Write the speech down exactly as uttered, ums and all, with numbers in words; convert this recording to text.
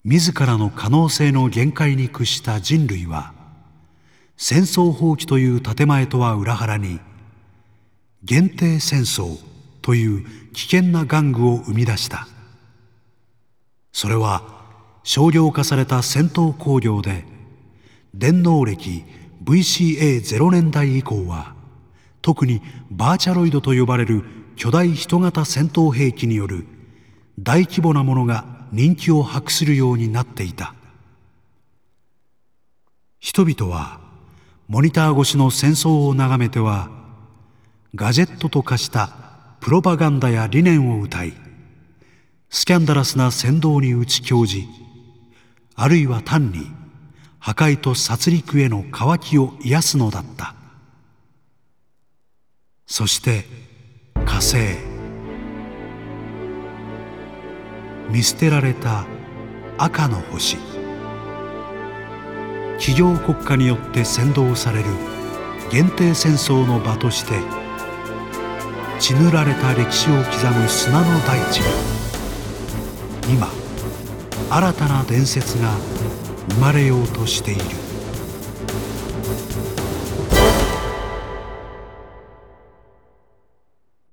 自らの可能性の限界に屈した人類は、戦争放棄という建前とは裏腹に、限定戦争という危険な玩具を生み出した。それは商業化された戦闘工業で、電脳歴 ブイシーエーゼロ 年代以降は、特にバーチャロイドと呼ばれる巨大人型戦闘兵器による大規模なものが人気を博するようになっていた。人々はモニター越しの戦争を眺めては、ガジェットと化したプロパガンダや理念を謳い、スキャンダラスな扇動に打ち興じ、あるいは単に破壊と殺戮への渇きを癒すのだった。そして火星、見捨てられた赤の星、企業国家によって扇動される限定戦争の場として、血塗られた歴史を刻む砂の大地に、今新たな伝説が生まれようとしている。